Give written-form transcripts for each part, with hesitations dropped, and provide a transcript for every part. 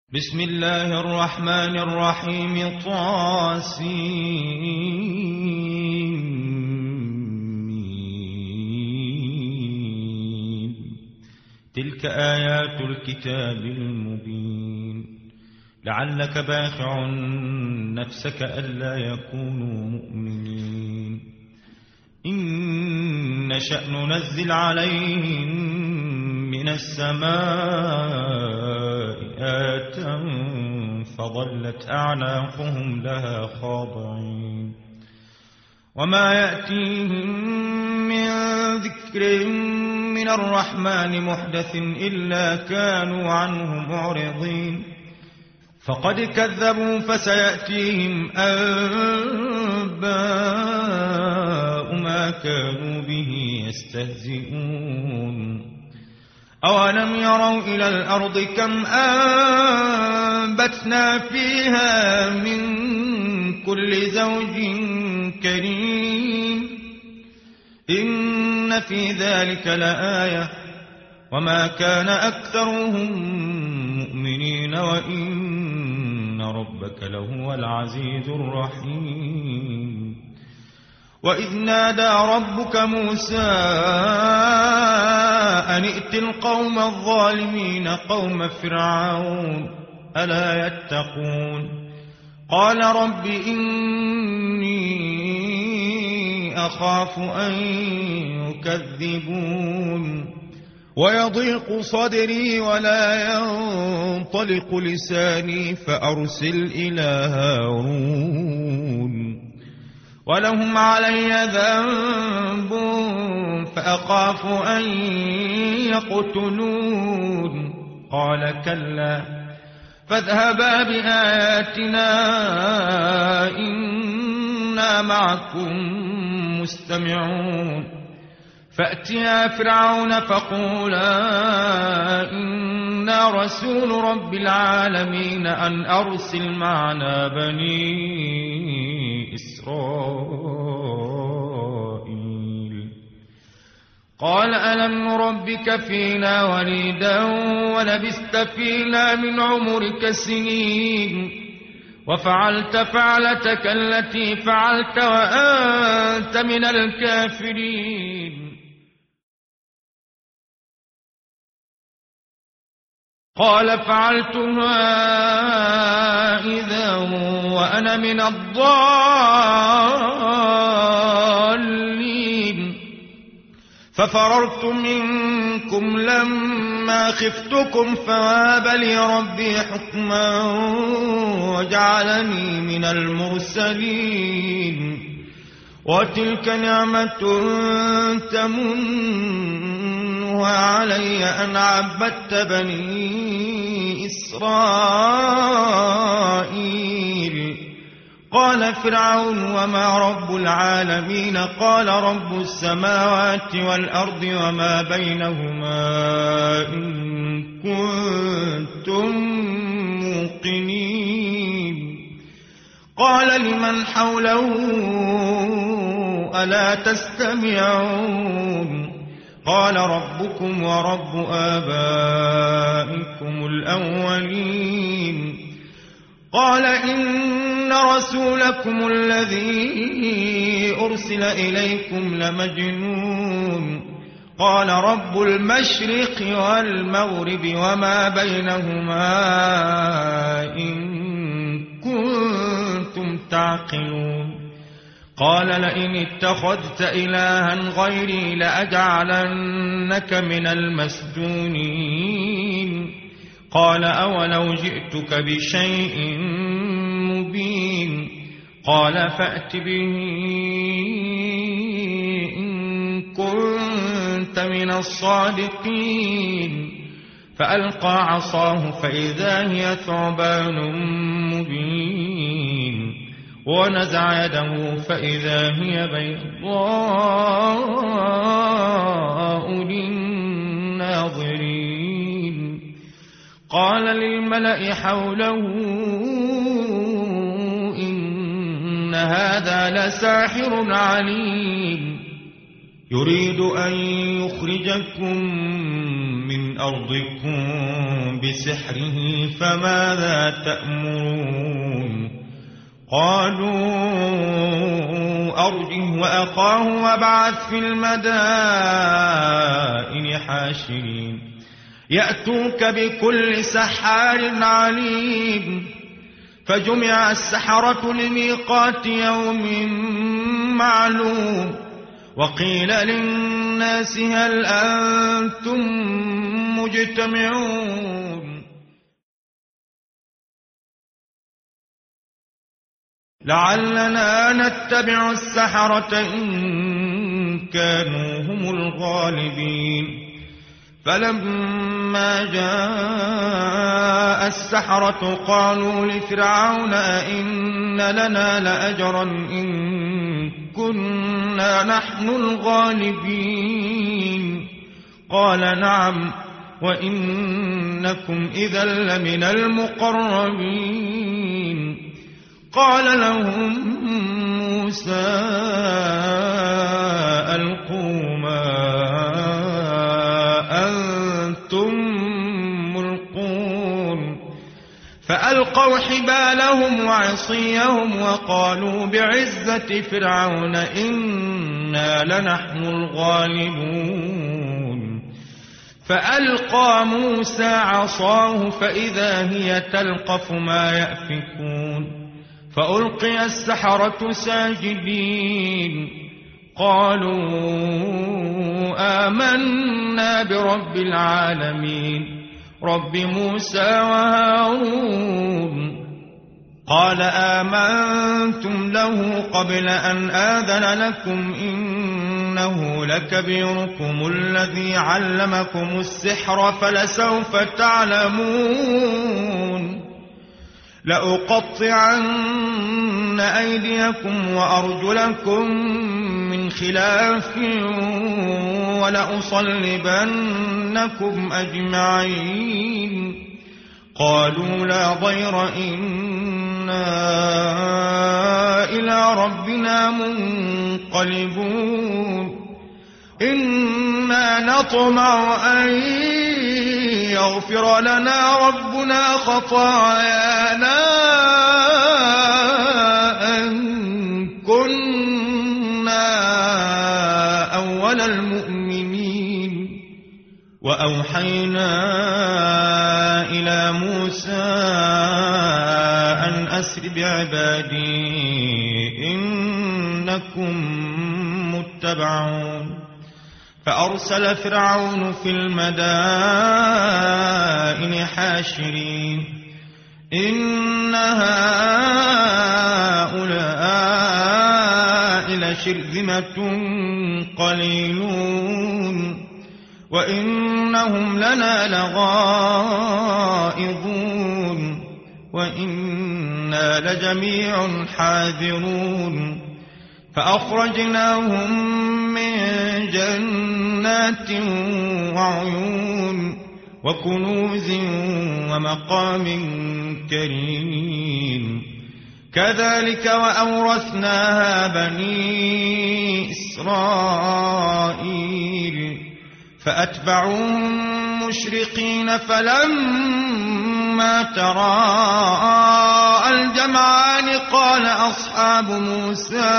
بسم الله الرحمن الرحيم طاسين. تلك آيات الكتاب المبين. لعلك باخع نفسك ألا يكونوا مؤمنين. إن نشأ ننزل عليهم من السماء آية فظلت أعناقهم لها خاضعين. وما يأتيهم من ذكر من الرحمن محدث إلا كانوا عنه معرضين. فقد كذبوا فسيأتيهم أنباء ما كانوا به يستهزئون. أولم يروا إلى الأرض كم أنبتنا فيها من كل زوج كريم إن في ذلك لآية وما كان أكثرهم مؤمنين وإن ربك لهو العزيز الرحيم. وإذ نادى ربك موسى أن ائت القوم الظالمين قوم فرعون ألا يتقون. قال رب إني أخاف أن يكذبون ويضيق صدري ولا ينطلق لساني فأرسل إلى هارون ولهم علي ذنب فأخاف أن يقتلون. قال كلا فاذهبا بآياتنا إنا معكم مستمعون. فأتيا فرعون فقولا إنا رسول رب العالمين أن أرسل معنا بني إسرائيل. قال ألم نربك فينا وليدا ولبثت فينا من عمرك سنين وفعلت فعلتك التي فعلت وأنت من الكافرين. قال فعلتها إذا وأنا من الضالين. ففررت منكم لما خفتكم فوهب لي ربي حكما وجعلني من المرسلين. وتلك نعمة تمنها علي أن عبدت بني إسرائيل. قال فرعون وما رب العالمين؟ قال رب السماوات والأرض وما بينهما إن كنتم موقنين. قال لمن حوله ألا تستمعون؟ قال ربكم ورب آبائكم الأولين. قال إن رسولكم الذي أرسل إليكم لمجنون. قال رب المشرق والمغرب وما بينهما إن كنتم تعقلون. قال لئن اتخذت إلها غيري لأجعلنك من المسجونين. قال أولو جئتك بشيء مبين. قال فأت به إن كنت من الصادقين. فألقى عصاه فإذا هي ثعبان مبين ونزع يده فإذا هي بيضاء للناظرين. قال للملأ حوله إن هذا لساحر عليم يريد أن يخرجكم من أرضكم بسحره فماذا تأمرون قالوا أرجه وأخاه وابعث في المدائن حاشرين يأتوك بكل سحار عليم فجمع السحرة لميقات يوم معلوم وقيل للناس هل أنتم مجتمعون لعلنا نتبع السحرة إن كانوا هم الغالبين فلما جاء السحرة قالوا لفرعون أئن لنا لأجرا إن كنا نحن الغالبين قال نعم وإنكم إذا لمن المقربين قال لهم موسى ألقوا ما أنتم ملقون فألقوا حبالهم وعصيهم وقالوا بعزة فرعون إنا لنحن الغالبون فألقى موسى عصاه فإذا هي تلقف ما يأفكون فألقي السحرة ساجدين قالوا آمنا برب العالمين رب موسى وهارون قال آمنتم له قبل أن آذن لكم إنه لكبيركم الذي علمكم السحر فلسوف تعلمون لأقطعن أيديكم وأرجلكم من خلاف ولأصلبنكم أجمعين قالوا لا ضير إنا إلى ربنا منقلبون إنا نطمع أن يغفر لنا ربنا خطايانا أن كنا أول المؤمنين وأوحينا إلى موسى أن أسر بعبادي إنكم متبعون فأرسل فرعون في المدائن حاشرين إن هؤلاء لشرذمة قليلون وإنهم لنا لغائظون وإنا لجميع حاذرون فأخرجناهم من جنات وعيون وكنوز ومقام كريم كذلك وأورثناها بني إسرائيل فأتبعوهم مشرقين فلما تراءى الجمعان قال أصحاب موسى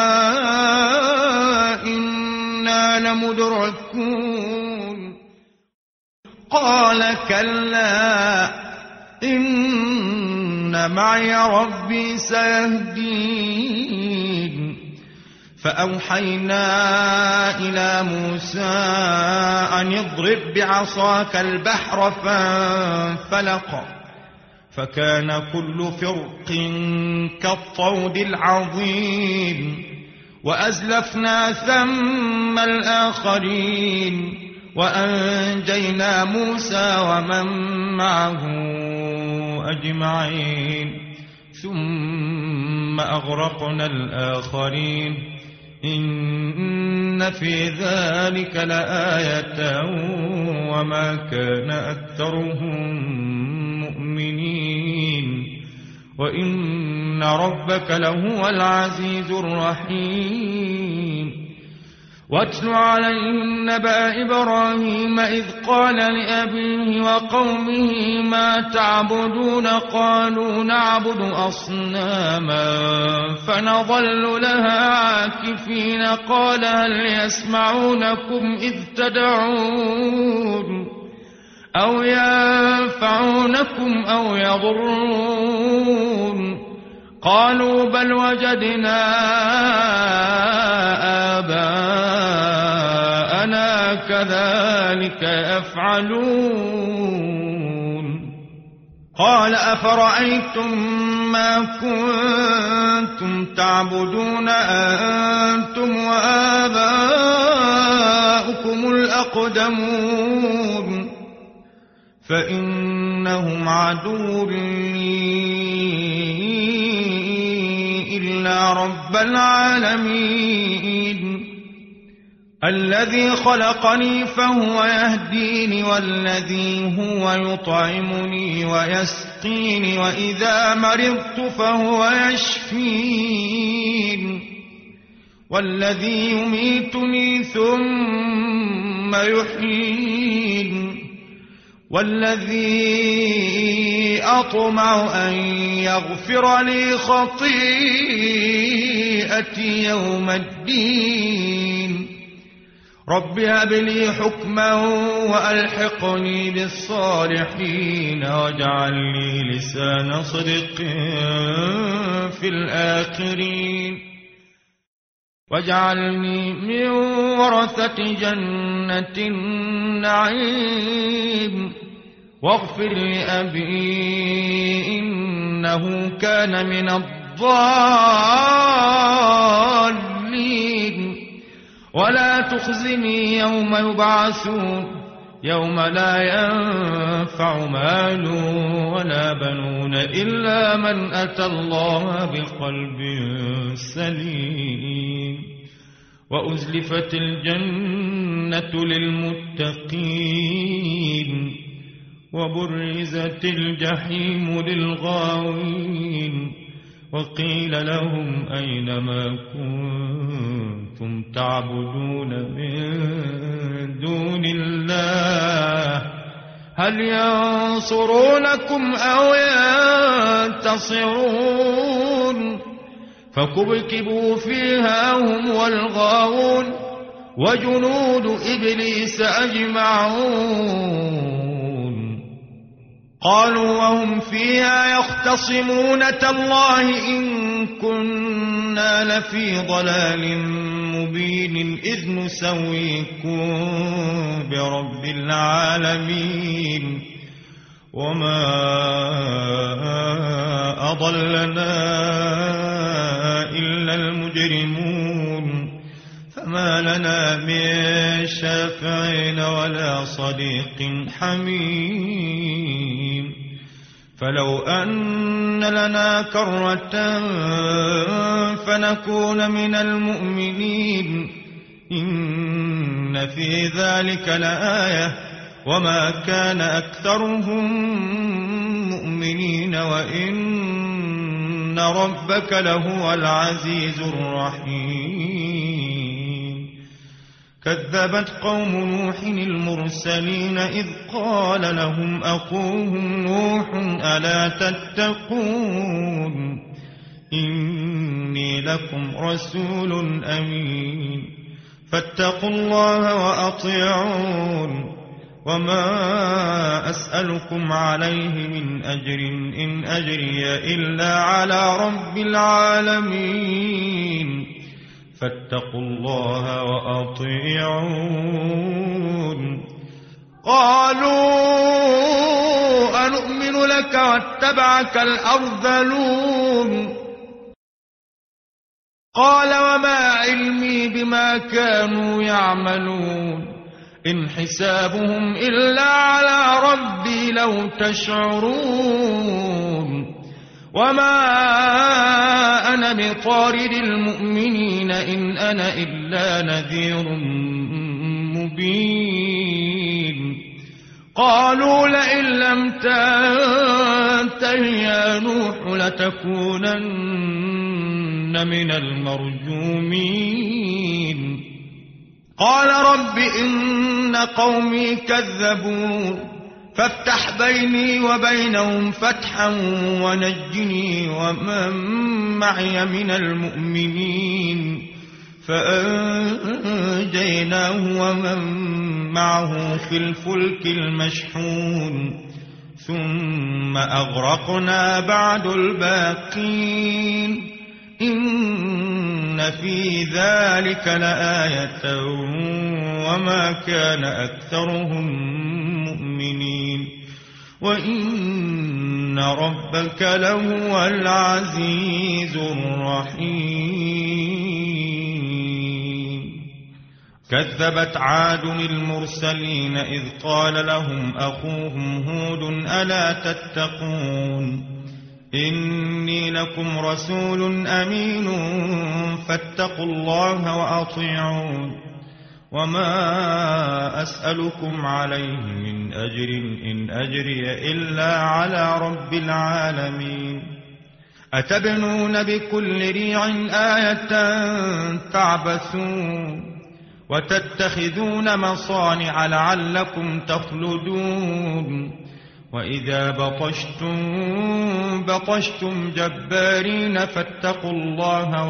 إنا لمدركون قال كلا إن معي ربي سيهدين فأوحينا إلى موسى أن اضرب بعصاك البحر فانفلق فكان كل فرق كالطود العظيم وأزلفنا ثم الآخرين وأنجينا موسى ومن معه أجمعين ثم أغرقنا الآخرين إن في ذلك لآية وما كان أكثرهم مؤمنين وإن ربك لهو العزيز الرحيم واتل عليهم نبأ إبراهيم إذ قال لأبيه وقومه ما تعبدون قالوا نعبد أصناما فنظل لها عاكفين قال هل يسمعونكم إذ تدعون أو ينفعونكم أو يضرون قالوا بل وجدنا آباءنا كذلك يفعلون قال أفرأيتم ما كنتم تعبدون أنتم وآباؤكم الأقدمون فإنهم عدو لي إلا رب العالمين الذي خلقني فهو يهديني والذي هو يطعمني ويسقيني وإذا مرضت فهو يشفين والذي يميتني ثم يحيين والذي أطمع أن يغفر لي خطيئتي يوم الدين رب هب لي حكما وألحقني بالصالحين واجعل لي لسان صدق في الآخرين واجعلني من ورثة جنة النعيم واغفر لأبي إنه كان من الضالين ولا تخزني يوم يبعثون يوم لا ينفع مال ولا بنون إلا من أتى الله بقلب سليم وأزلفت الجنة للمتقين وبرزت الجحيم للغاوين وقيل لهم أين ما كنتم تعبدون من دون الله هل ينصرونكم أو ينتصرون فكبكبوا فيها هم والغاوون وجنود إبليس أجمعون قالوا وهم فيها يختصمون تالله إن كنا لفي ضلال مبين إذ نسويكم برب العالمين وما أضلنا إلا المجرمون فما لنا من شافعين ولا صديق حميم فلو أن لنا كرة فنكون من المؤمنين إن في ذلك لآية وما كان أكثرهم مؤمنين وإن ربك لهو العزيز الرحيم كذبت قوم نوح المرسلين إذ قال لهم أخوهم نوح ألا تتقون إني لكم رسول أمين فاتقوا الله وأطيعون وما أسألكم عليه من أجر إن أجري إلا على رب العالمين فاتقوا الله وأطيعون قالوا أنؤمن لك واتبعك الأرذلون قال وما علمي بما كانوا يعملون إن حسابهم إلا على ربي لو تشعرون وما أنا بطارد المؤمنين إن أنا إلا نذير مبين قالوا لئن لم تنته يا نوح لتكونن من المرجومين قال رب إن قومي كذبون فافتح بيني وبينهم فتحا ونجني ومن معي من المؤمنين فأنجيناه ومن معه في الفلك المشحون ثم أغرقنا بعد الباقين إن في ذلك لآية وما كان أكثرهم مؤمنين وإن ربك لهو العزيز الرحيم كذبت عاد المرسلين إذ قال لهم أخوهم هود ألا تتقون إني لكم رسول أمين فاتقوا الله وأطيعون وما أسألكم عليه من أجر إن أجري إلا على رب العالمين أتبنون بكل ريع آية تعبثون وتتخذون مصانع لعلكم تخلدون وإذا بطشتم جبارين فاتقوا الله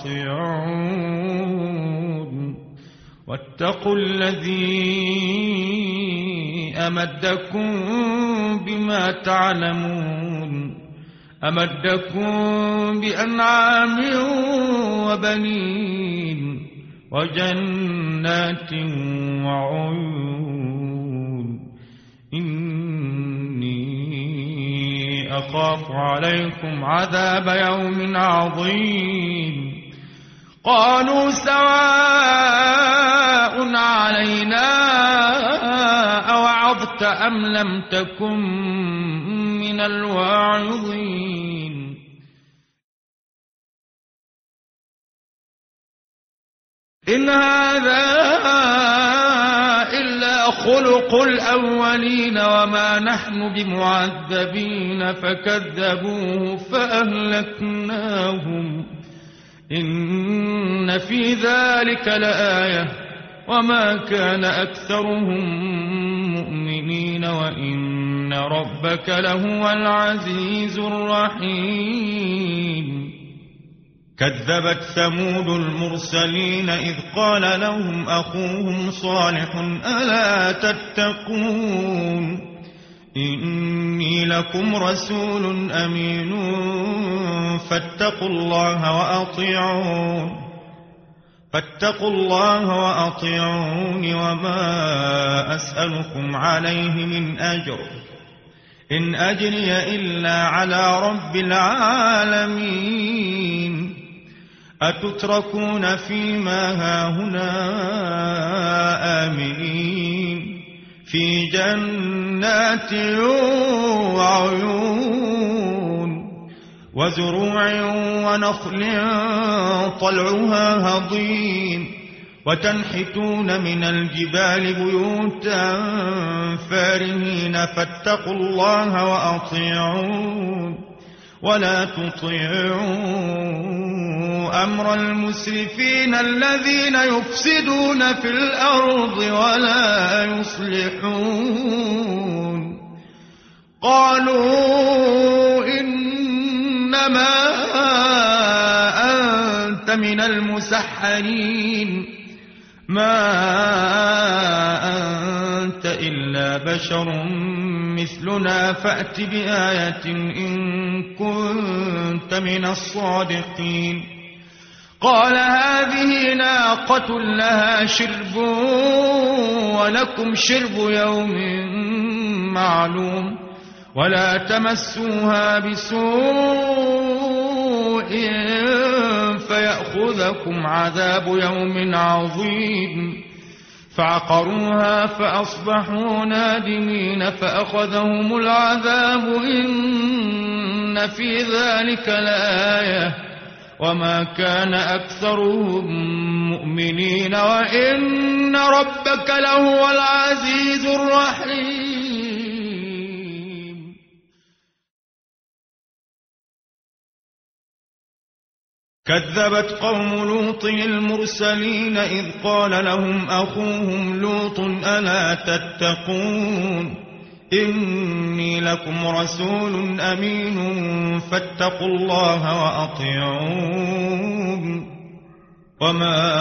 وأطيعون واتقوا الذي أمدكم بما تعلمون أمدكم بأنعام وبنين وجنات وعيون إني أخاف عليكم عذاب يوم عظيم قالوا سواء علينا أوعظت أم لم تكن من الواعظين إن هذا إلا خلق الأولين وما نحن بمعذبين فكذبوه فأهلكناهم إن في ذلك لآية وما كان أكثرهم مؤمنين وإن ربك لهو العزيز الرحيم كذبت ثمود المرسلين إذ قال لهم أخوهم صالح ألا تتقون إني لكم رسول أمين فاتقوا الله وأطيعون وما أسألكم عليه من أجر إن أجري إلا على رب العالمين أتتركون فيما هاهنا آمنين في جنات وعيون وزروع ونخل طلعها هضيم وتنحتون من الجبال بيوتا فارهين فاتقوا الله وأطيعون ولا تطيعوا أمر المسرفين الذين يفسدون في الأرض ولا يصلحون قالوا إنما أنت من المسحرين ما أنت إلا بشر مثلنا فأت بآية إن كنت من الصادقين قال هذه ناقة لها شرب ولكم شرب يوم معلوم ولا تمسوها بسوء فيأخذكم عذاب يوم عظيم فعقروها فأصبحوا نادمين فأخذهم العذاب إن في ذلك لآية وما كان أكثرهم مؤمنين وإن ربك لهو العزيز الرحيم. كذبت قوم لوط المرسلين إذ قال لهم أخوهم لوط ألا تتقون إني لكم رسول أمين فاتقوا الله وأطيعون وما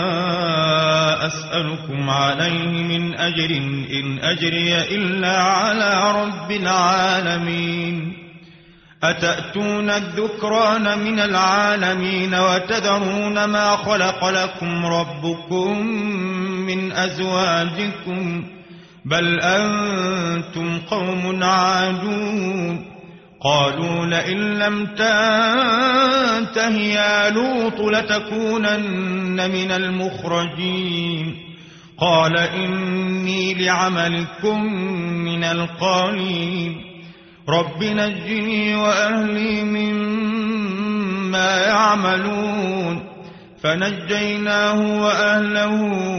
أسألكم عليه من أجر إن أجري إلا على رب العالمين أتأتون الذكران من العالمين وتذرون ما خلق لكم ربكم من أزواجكم بل أنتم قوم عادون قالوا لئن لم تنته يا لوط لتكونن من المخرجين قال إني لعملكم من القالين رب نجني وأهلي مما يعملون فنجيناه وأهله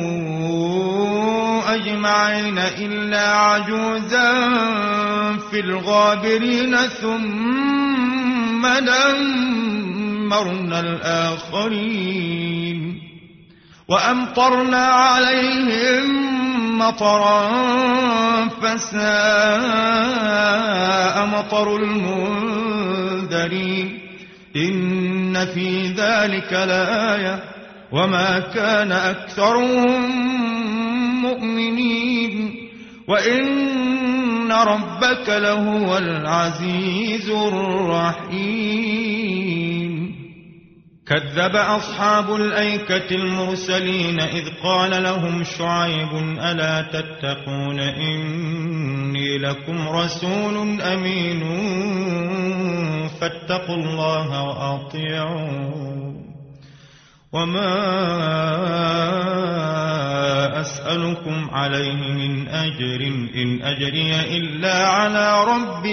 أجمعين إلا عجوزا في الغابرين ثم دمرنا الآخرين وأمطرنا عليهم مطرا فساء مطر المنذرين إن في ذلك لآية وما كان أكثرهم مؤمنين وإن ربك لهو العزيز الرحيم كذب أصحاب الأيكة المرسلين إذ قال لهم شعيب ألا تتقون إني لكم رسول أمين فاتقوا الله وأطيعون وما أسألكم عليه من أجر إن أجري إلا على رب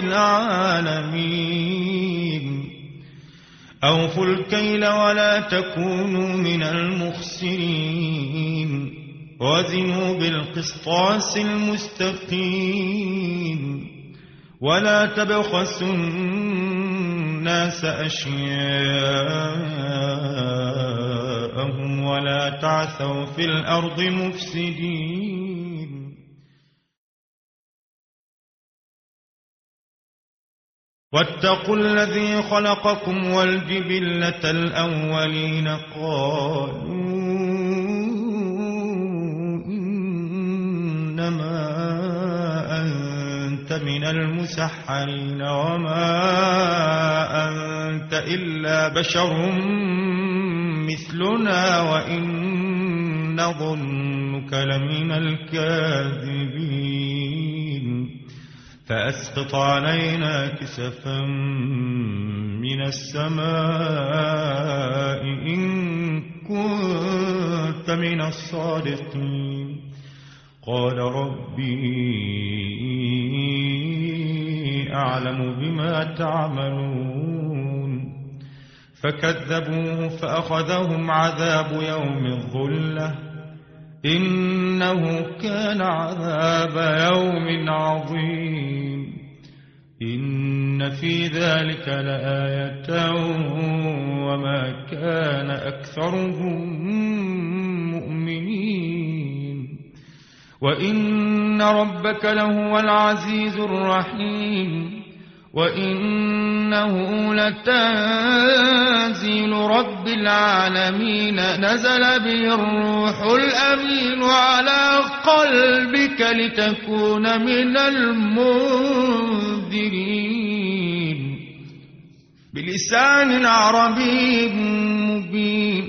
العالمين أوفوا الكيل ولا تكونوا من المخسرين وزنوا بالقسطاس المستقيم ولا تبخسوا الناس أشياءهم ولا تعثوا في الأرض مفسدين واتقوا الذي خلقكم والجبلة الأولين قالوا إنما أنت من المسحرين وما أنت إلا بشر مثلنا وإن نظنك لمن الكاذبين فأسقط علينا كسفا من السماء إن كنت من الصادقين قال ربي أعلم بما تعملون فكذبوه فأخذهم عذاب يوم الظلة إنه كان عذاب يوم عظيم إن في ذلك لآية وما كان أكثرهم مؤمنين وإن ربك لهو العزيز الرحيم وإنه لتنزيل رب العالمين نزل به الروح الأمين على قلبك لتكون من المنذرين بلسان عربي مبين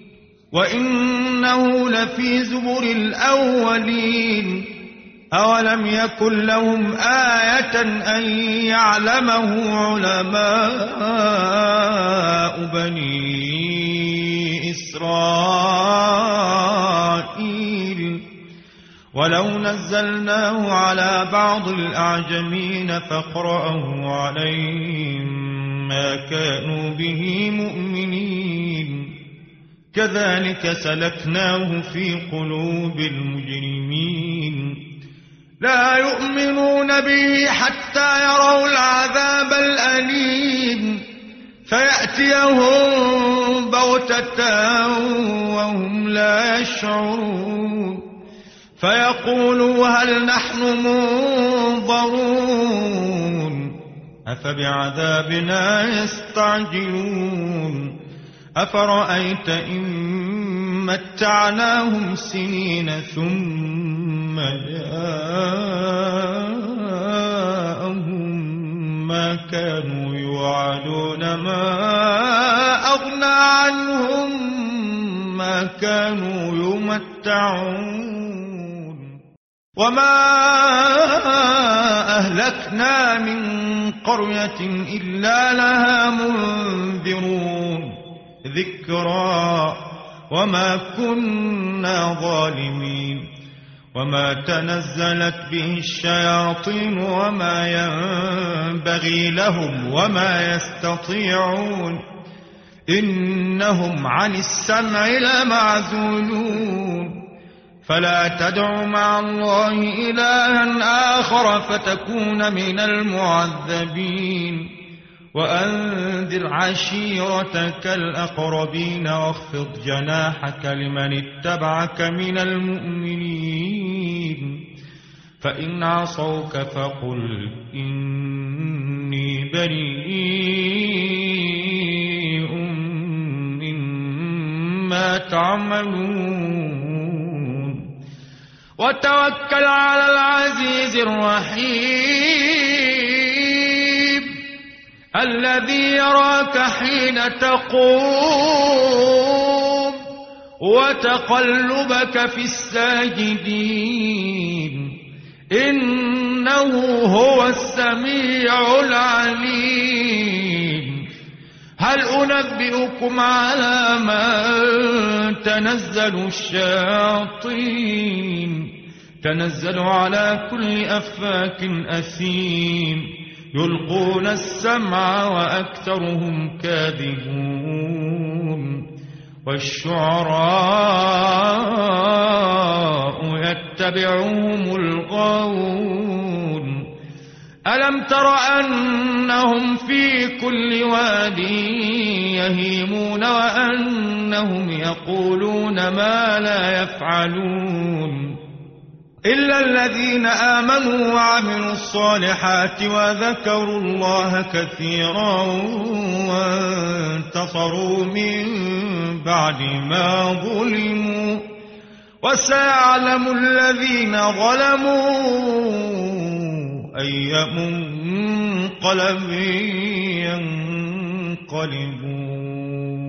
وإنه لفي زبر الأولين أولم يكن لهم آية أن يعلمه علماء بني إسرائيل ولو نزلناه على بعض الأعجمين فاقرأه عليهم ما كانوا به مؤمنين كذلك سلكناه في قلوب المجرمين لا يؤمنون به حتى يروا العذاب الأليم فيأتيهم بغتة وهم لا يشعرون فيقولوا هل نحن منظرون أفبعذابنا يستعجلون أفرأيت إن متعناهم سنين ثم جاءهم ما كانوا يوعدون ما أغنى عنهم ما كانوا يمتعون وما أهلكنا من قرية إلا لها منذرون ذكرى وما كنا ظالمين وما تنزلت به الشياطين وما ينبغي لهم وما يستطيعون إنهم عن السمع لمعزولون فلا تدع مع الله إلها آخر فتكون من المعذبين وأنذر عشيرتك الأقربين واخفض جناحك لمن اتبعك من المؤمنين فإن عصوك فقل إني بريء مما تعملون وتوكل على العزيز الرحيم الذي يراك حين تقوم وتقلبك في الساجدين إنه هو السميع العليم هل أنبئكم على من تنزل الشياطين تنزل على كل أفاك أثيم يلقون السمع وأكثرهم كاذبون والشعراء يتبعهم الغاوون ألم تر أنهم في كل واد يهيمون وأنهم يقولون ما لا يفعلون إلا الذين آمنوا وعملوا الصالحات وذكروا الله كثيرا وانتصروا من بعد ما ظلموا وسيعلم الذين ظلموا أي منقلب ينقلبون